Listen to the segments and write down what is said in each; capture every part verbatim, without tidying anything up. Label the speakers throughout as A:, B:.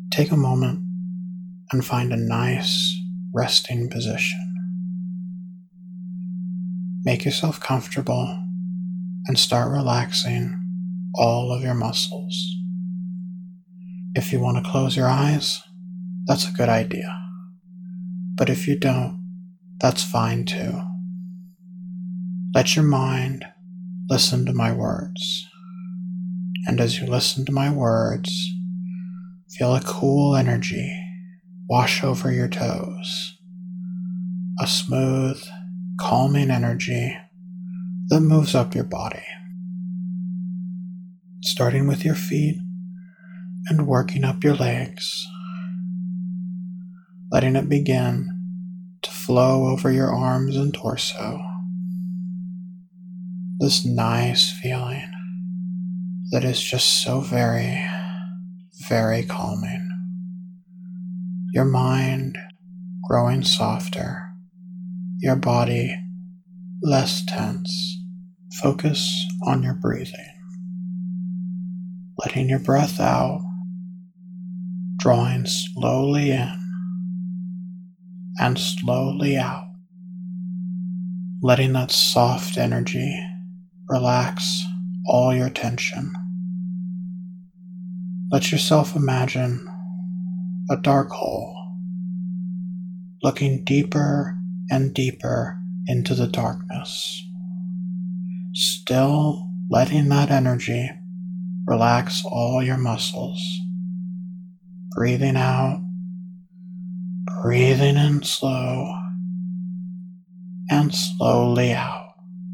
A: take a moment and find a nice resting position. Make yourself comfortable and start relaxing all of your muscles. If you want to close your eyes, that's a good idea. But if you don't, that's fine too. Let your mind listen to my words. And as you listen to my words, feel a cool energy wash over your toes. A smooth, calming energy that moves up your body. Starting with your feet and working up your legs. Letting it begin to flow over your arms and torso. This nice feeling that is just so very, very calming. Your mind growing softer. Your body less tense. Focus on your breathing. Letting your breath out, drawing slowly in and slowly out. Letting that soft energy relax all your tension. Let yourself imagine a dark hole, looking deeper and deeper into the darkness. Still letting that energy relax all your muscles. Breathing out, breathing in slow, and slowly out.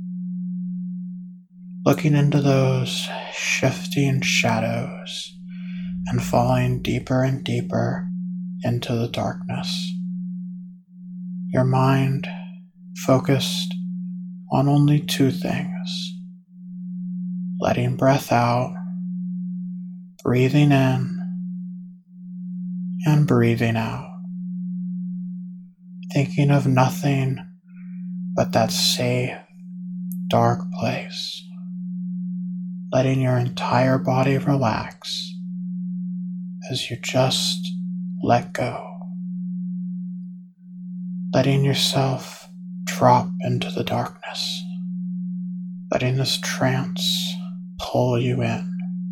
A: Looking into those shifting shadows and falling deeper and deeper into the darkness. Your mind focused on only two things: letting breath out, breathing in, and breathing out. Thinking of nothing but that safe, dark place. Letting your entire body relax as you just let go. Letting yourself drop into the darkness. Letting this trance pull you in.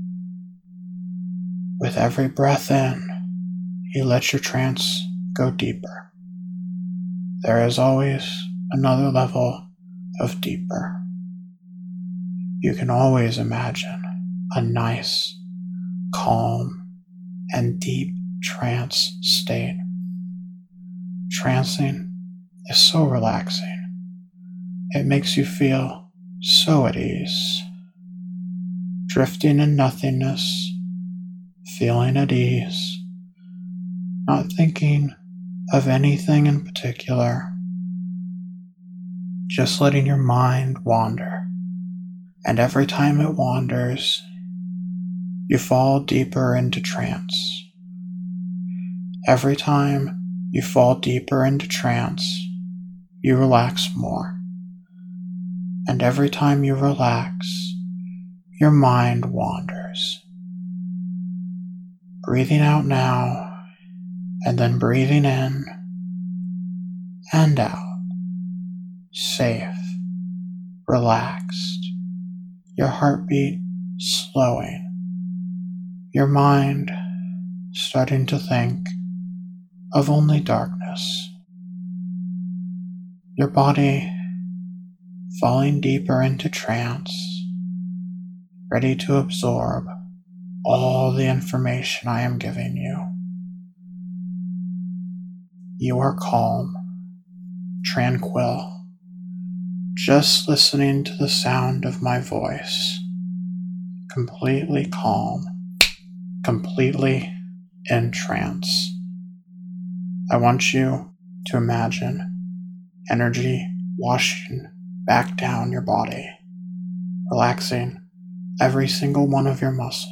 A: With every breath in, you let your trance go deeper. There is always another level of deeper. You can always imagine a nice, calm, and deep trance state. Trancing is so relaxing. It makes you feel so at ease. Drifting in nothingness, feeling at ease, not thinking of anything in particular, just letting your mind wander. And every time it wanders, you fall deeper into trance. Every time you fall deeper into trance, you relax more. And every time you relax, your mind wanders. Breathing out now, and then breathing in and out. Safe, relaxed, your heartbeat slowing, your mind starting to think of only darkness. Your body falling deeper into trance, ready to absorb all the information I am giving you. You are calm, tranquil, just listening to the sound of my voice, completely calm, completely in trance. I want you to imagine energy washing back down your body, relaxing every single one of your muscles,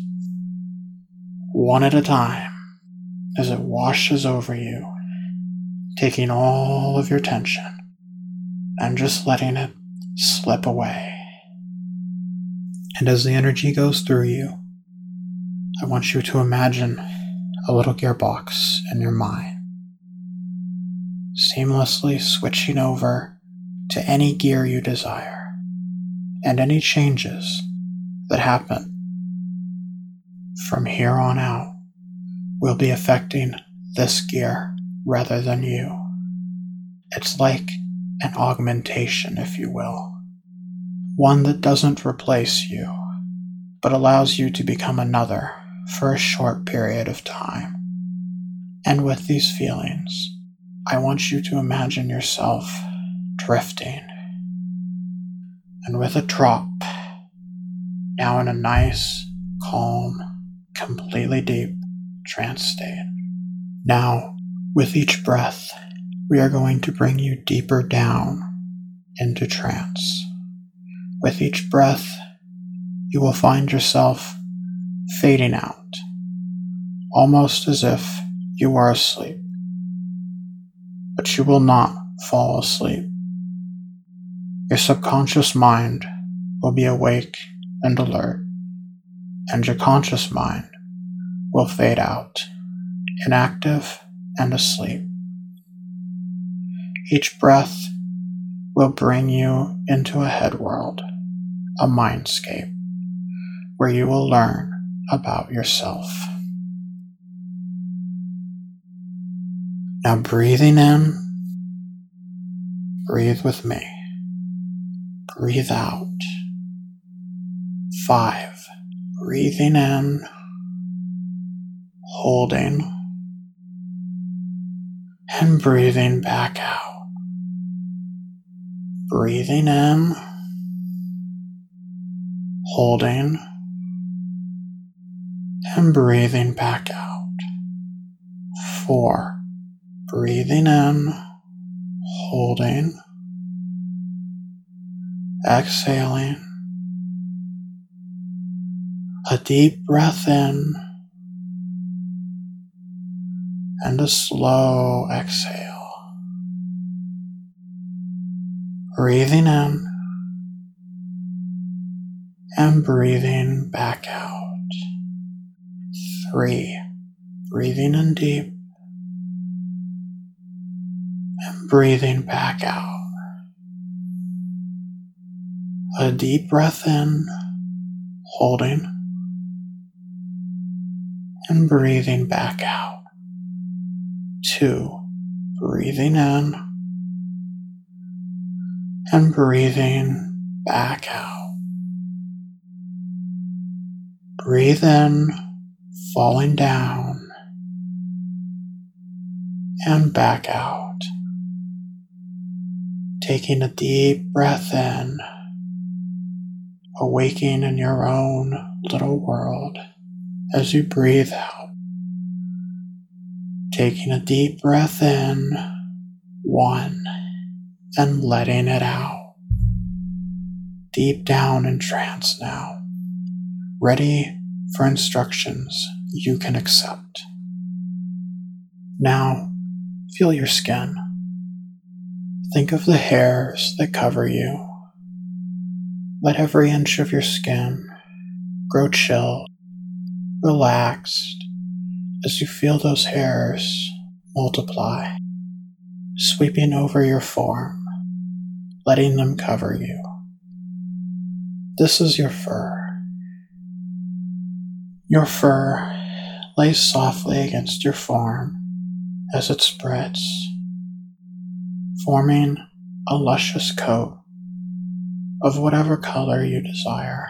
A: one at a time, as it washes over you, taking all of your tension and just letting it slip away. And as the energy goes through you, I want you to imagine a little gearbox in your mind, seamlessly switching over to any gear you desire, and any changes that happen from here on out will be affecting this gear rather than you. It's like an augmentation, if you will, one that doesn't replace you, but allows you to become another for a short period of time. And with these feelings, I want you to imagine yourself drifting, and with a drop, now in a nice, calm, completely deep trance state. Now, with each breath, we are going to bring you deeper down into trance. With each breath, you will find yourself fading out, almost as if you are asleep. But you will not fall asleep. Your subconscious mind will be awake and alert, and your conscious mind will fade out, inactive and asleep. Each breath will bring you into a head world, a mindscape, where you will learn about yourself. Now breathing in, breathe with me. Breathe out. Five. Breathing in, holding, and breathing back out. Breathing in, holding, and breathing back out. Four. Breathing in, holding, exhaling. A deep breath in and a slow exhale. Breathing in and breathing back out. Three. Breathing in deep and breathing back out. A deep breath in, holding, and breathing back out. Two. Breathing in and breathing back out. Breathe in, falling down, and back out. Taking a deep breath in, awaking in your own little world as you breathe out. Taking a deep breath in, one, and letting it out. Deep down in trance now, ready for instructions you can accept. Now, feel your skin. Think of the hairs that cover you. Let every inch of your skin grow chill, relaxed, as you feel those hairs multiply, sweeping over your form, letting them cover you. This is your fur. Your fur lays softly against your form as it spreads, forming a luscious coat of whatever color you desire.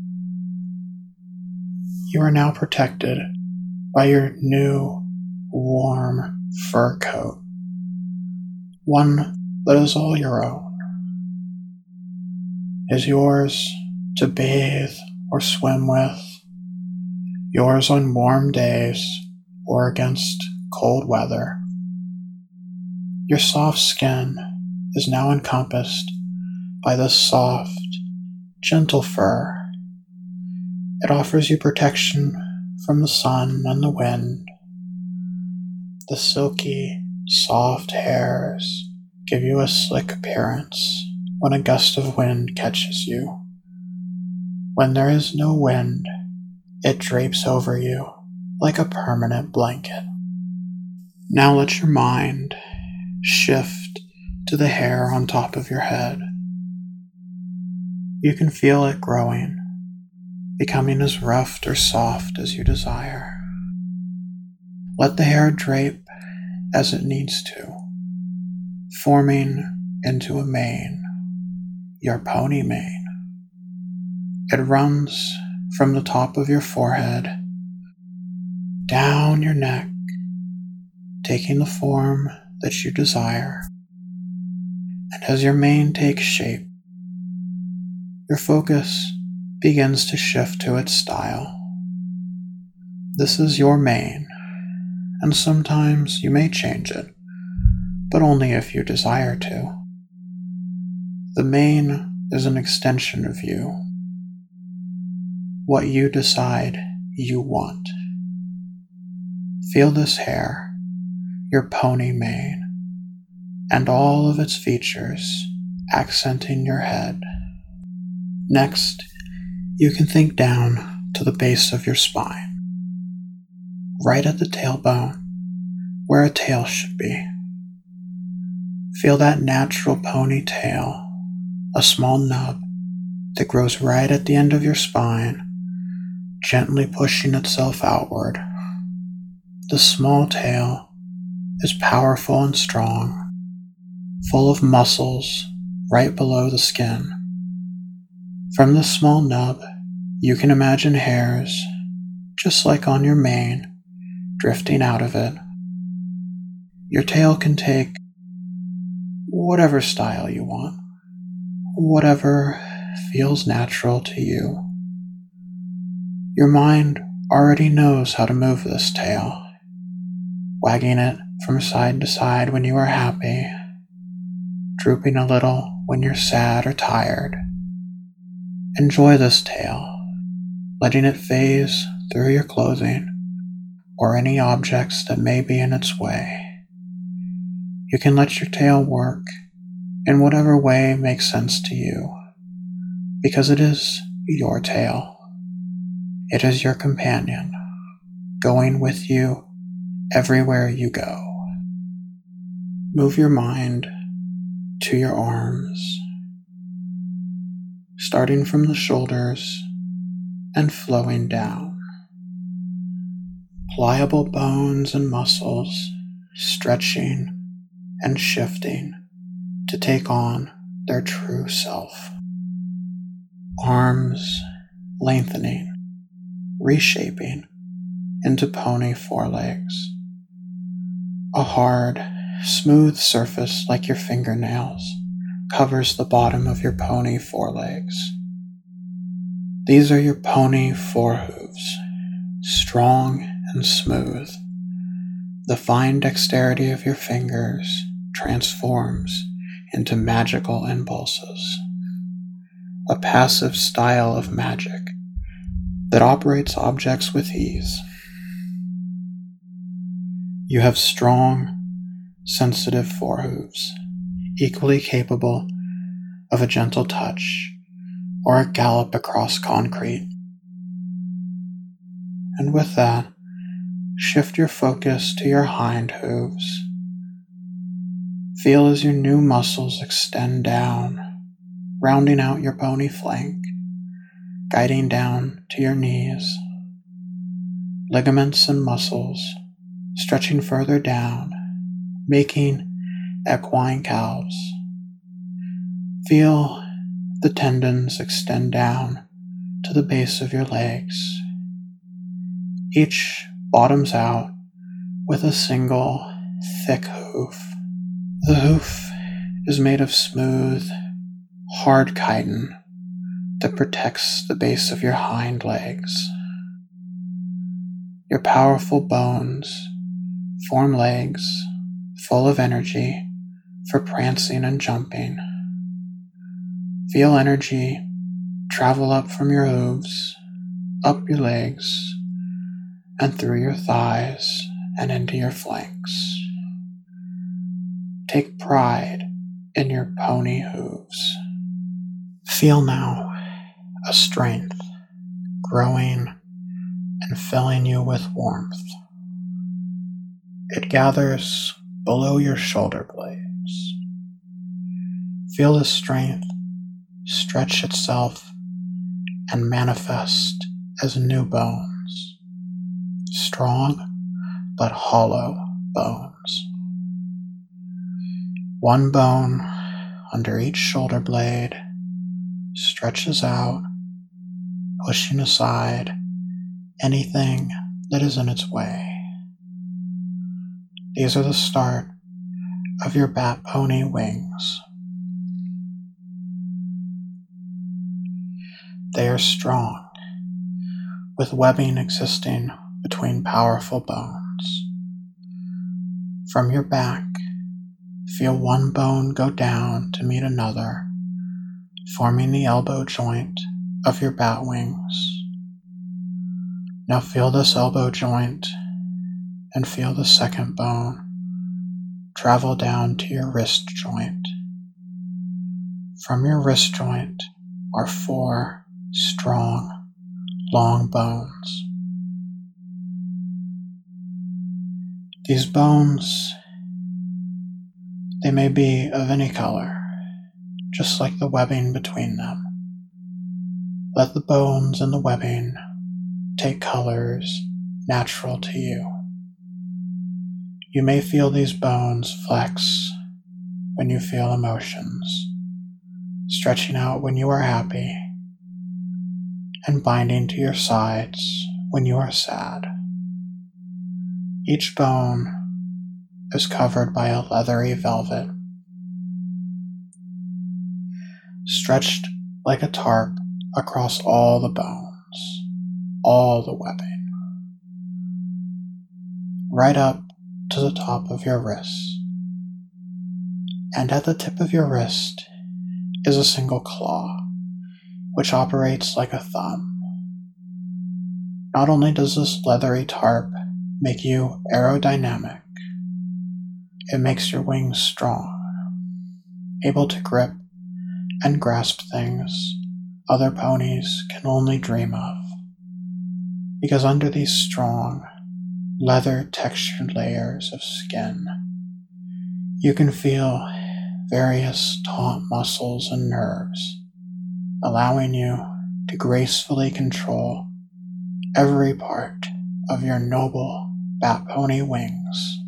A: You are now protected by your new, warm fur coat, one that is all your own, is yours to bathe or swim with, yours on warm days or against cold weather. Your soft skin is now encompassed by this soft, gentle fur. It offers you protection from the sun and the wind. The silky, soft hairs give you a slick appearance when a gust of wind catches you. When there is no wind, it drapes over you, like a permanent blanket. Now let your mind shift to the hair on top of your head. You can feel it growing, becoming as rough or soft as you desire. Let the hair drape as it needs to, forming into a mane, your pony mane. It runs from the top of your forehead, down your neck, taking the form that you desire. And as your mane takes shape, your focus begins to shift to its style. This is your mane, and sometimes you may change it, but only if you desire to. The mane is an extension of you, what you decide you want. Feel this hair, your pony mane, and all of its features accenting your head. Next, you can think down to the base of your spine, right at the tailbone, where a tail should be. Feel that natural ponytail, a small nub that grows right at the end of your spine, gently pushing itself outward. The small tail is powerful and strong, full of muscles right below the skin. From this small nub, you can imagine hairs, just like on your mane, drifting out of it. Your tail can take whatever style you want, whatever feels natural to you. Your mind already knows how to move this tail, wagging it from side to side when you are happy, drooping a little when you're sad or tired. Enjoy this tail, letting it phase through your clothing or any objects that may be in its way. You can let your tail work in whatever way makes sense to you, because it is your tail. It is your companion, going with you everywhere you go. Move your mind to your arms, starting from the shoulders and flowing down. Pliable bones and muscles stretching and shifting to take on their true self. Arms lengthening, reshaping into pony forelegs. A hard, smooth surface like your fingernails covers the bottom of your pony forelegs. These are your pony forehooves, strong and smooth. The fine dexterity of your fingers transforms into magical impulses, a passive style of magic that operates objects with ease. You have strong, sensitive forehooves, equally capable of a gentle touch or a gallop across concrete. And with that, shift your focus to your hind hooves. Feel as your new muscles extend down, rounding out your pony flank, guiding down to your knees. Ligaments and muscles stretching further down, making equine calves. Feel the tendons extend down to the base of your legs. Each bottoms out with a single thick hoof. The hoof is made of smooth, hard chitin that protects the base of your hind legs. Your powerful bones form legs full of energy for prancing and jumping. Feel energy travel up from your hooves, up your legs, and through your thighs and into your flanks. Take pride in your pony hooves. Feel now a strength growing and filling you with warmth. It gathers below your shoulder blades. Feel the strength stretch itself and manifest as new bones, strong but hollow bones. One bone under each shoulder blade stretches out, pushing aside anything that is in its way. These are the start of your bat pony wings. They are strong, with webbing existing between powerful bones. From your back, feel one bone go down to meet another, forming the elbow joint of your bat wings. Now feel this elbow joint and feel the second bone travel down to your wrist joint. From your wrist joint are four strong, long bones. These bones, they may be of any color, just like the webbing between them. Let the bones and the webbing take colors natural to you. You may feel these bones flex when you feel emotions, stretching out when you are happy, and binding to your sides when you are sad. Each bone is covered by a leathery velvet, stretched like a tarp across all the bones, all the webbing, right up to the top of your wrist. And at the tip of your wrist is a single claw, which operates like a thumb. Not only does this leathery tarp make you aerodynamic, it makes your wings strong, able to grip and grasp things other ponies can only dream of. Because under these strong, leather-textured layers of skin, you can feel various taut muscles and nerves, allowing you to gracefully control every part of your noble bat pony wings.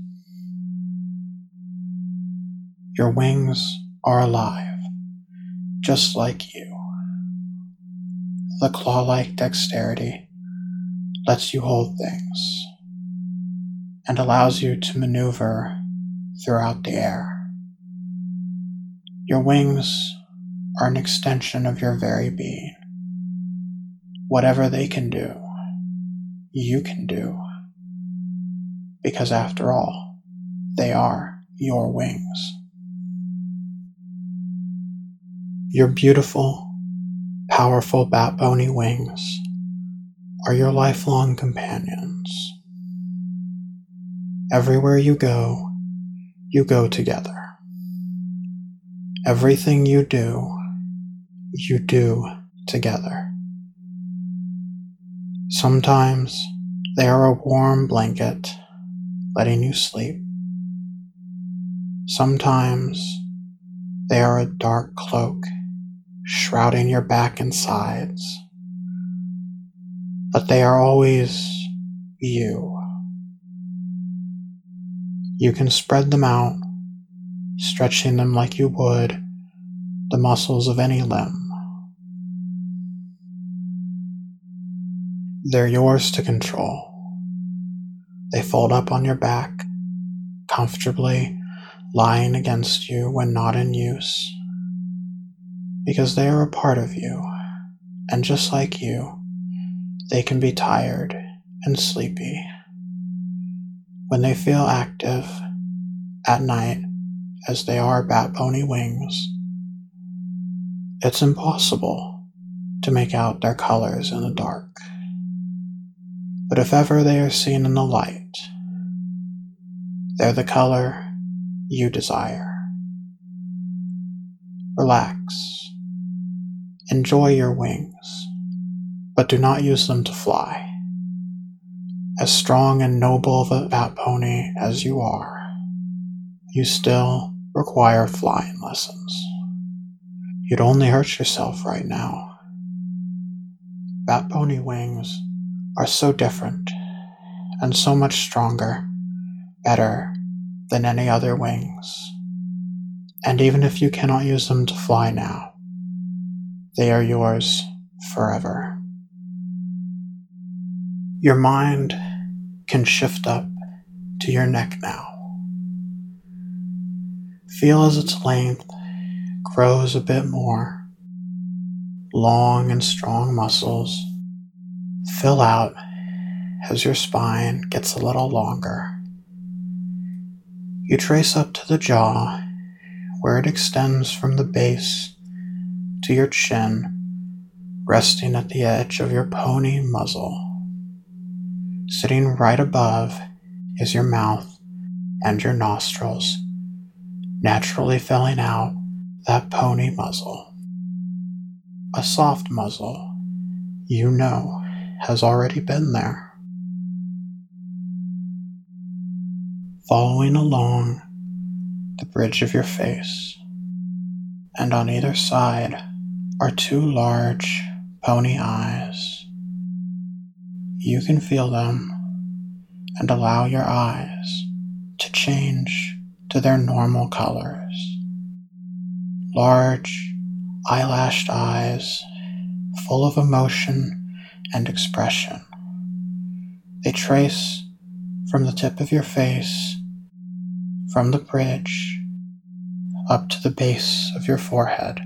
A: Your wings are alive, just like you. The claw-like dexterity lets you hold things and allows you to maneuver throughout the air. Your wings are an extension of your very being. Whatever they can do, you can do, because after all, they are your wings. Your beautiful, powerful bat pony wings are your lifelong companions. Everywhere you go, you go together. Everything you do, you do together. Sometimes they are a warm blanket, letting you sleep. Sometimes they are a dark cloak, shrouding your back and sides. But they are always you. You can spread them out, stretching them like you would the muscles of any limb. They're yours to control. They fold up on your back, comfortably lying against you when not in use, because they are a part of you, and just like you, they can be tired and sleepy. When they feel active at night, as they are bat pony wings, it's impossible to make out their colors in the dark. But if ever they are seen in the light, they're the color you desire. Relax. Enjoy your wings, but do not use them to fly. As strong and noble of a bat pony as you are, you still require flying lessons. You'd only hurt yourself right now. Bat pony wings are so different and so much stronger, better than any other wings. And even if you cannot use them to fly now, they are yours forever. Your mind can shift up to your neck now. Feel as its length grows a bit more. Long and strong muscles fill out as your spine gets a little longer. You trace up to the jaw, where it extends from the base to your chin, resting at the edge of your pony muzzle. Sitting right above is your mouth and your nostrils, naturally filling out that pony muzzle. A soft muzzle, you know, has already been there. Following along the bridge of your face, and on either side are two large pony eyes. You can feel them and allow your eyes to change to their normal colors. Large, eyelashed eyes, full of emotion and expression. They trace from the tip of your face, from the bridge, up to the base of your forehead.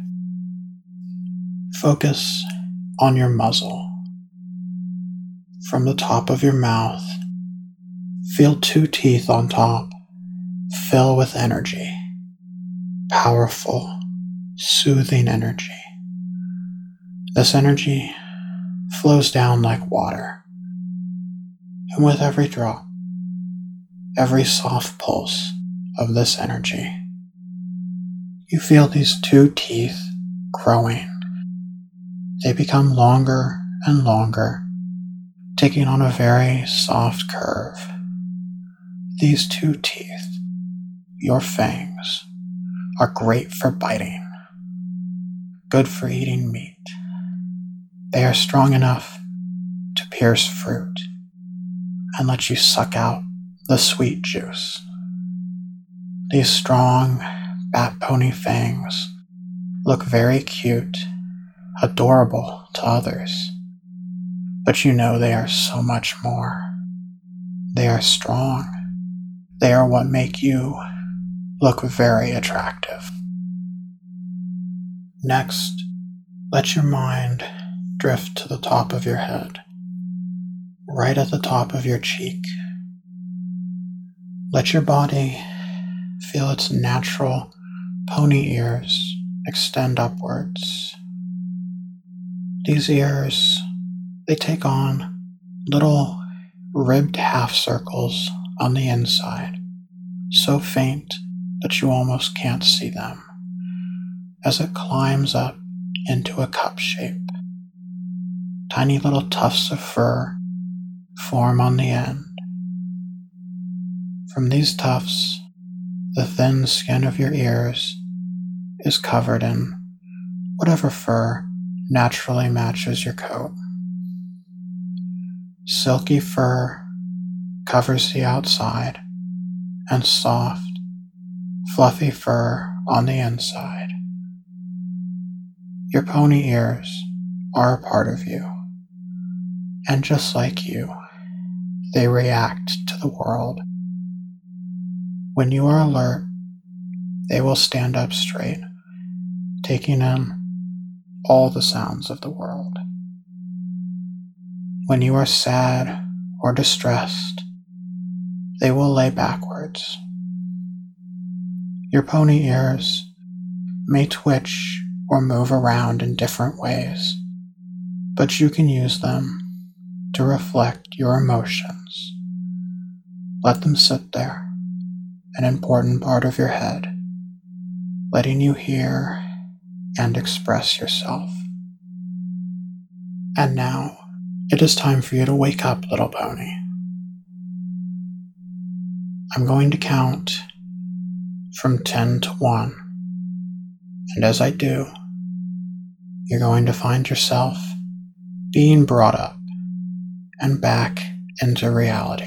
A: Focus on your muzzle. From the top of your mouth, feel two teeth on top fill with energy, powerful, soothing energy. This energy flows down like water, and with every drop, every soft pulse of this energy, you feel these two teeth growing. They become longer and longer, taking on a very soft curve. These two teeth, your fangs, are great for biting, good for eating meat. They are strong enough to pierce fruit and let you suck out the sweet juice. These strong bat pony fangs look very cute, adorable to others, but you know they are so much more. They are strong. They are what make you look very attractive. Next, let your mind drift to the top of your head, right at the top of your cheek. Let your body feel its natural pony ears extend upwards. These ears, they take on little ribbed half circles on the inside, so faint that you almost can't see them, as it climbs up into a cup shape. Tiny little tufts of fur form on the end. From these tufts, the thin skin of your ears is covered in whatever fur naturally matches your coat. Silky fur covers the outside, and soft, fluffy fur on the inside. Your pony ears are a part of you, and just like you, they react to the world. When you are alert, they will stand up straight, taking in all the sounds of the world. When you are sad or distressed, they will lay backwards. Your pony ears may twitch or move around in different ways, but you can use them to reflect your emotions. Let them sit there, an important part of your head, letting you hear and express yourself. And now, it is time for you to wake up, little pony. I'm going to count from ten to one. And as I do, you're going to find yourself being brought up and back into reality.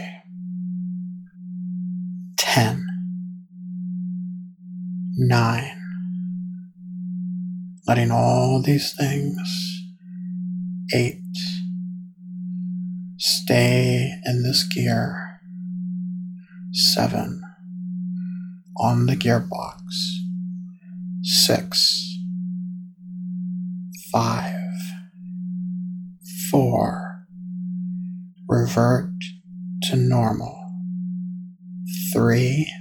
A: ten, nine, letting all these things, eight, stay in this gear, seven, on the gearbox, six, five, four, revert to normal, three,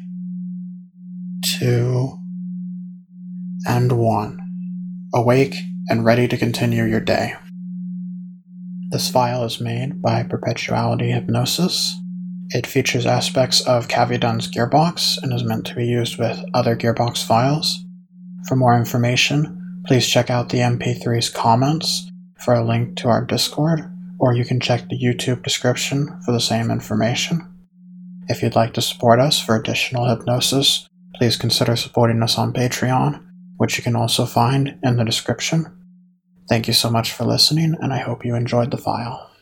A: two, and one, awake and ready to continue your day. This file is made by Perpetuality Hypnosis. It features aspects of Caviadon's Gearbox and is meant to be used with other Gearbox files. For more information, please check out the M P three's comments for a link to our Discord, or you can check the YouTube description for the same information. If you'd like to support us for additional hypnosis, please consider supporting us on Patreon, which you can also find in the description. Thank you so much for listening, and I hope you enjoyed the file.